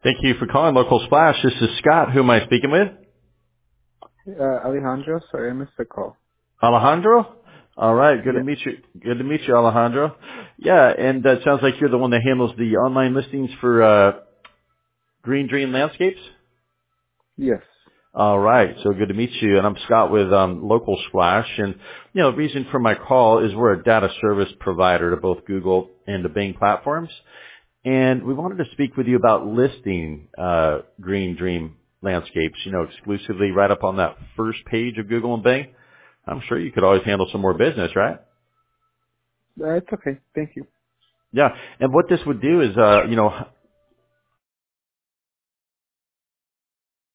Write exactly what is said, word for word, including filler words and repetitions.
Thank you for calling Local Splash. This is Scott. Who am I speaking with? Uh, Alejandro, sorry, I missed the call. Alejandro? All right. Good to Yes. meet you. Good to meet you, Alejandro. Yeah, and uh, it sounds like you're the one that handles the online listings for uh, Green Dream Landscapes. Yes. All right. So good to meet you. And I'm Scott with um, Local Splash. And, you know, the reason for my call is we're a data service provider to both Google and the Bing platforms. And we wanted to speak with you about listing uh, Green Dream Landscapes, you know, exclusively right up on that first page of Google and Bing. I'm sure you could always handle some more business, right? Uh, it's okay. Thank you. Yeah. And what this would do is, uh, you know,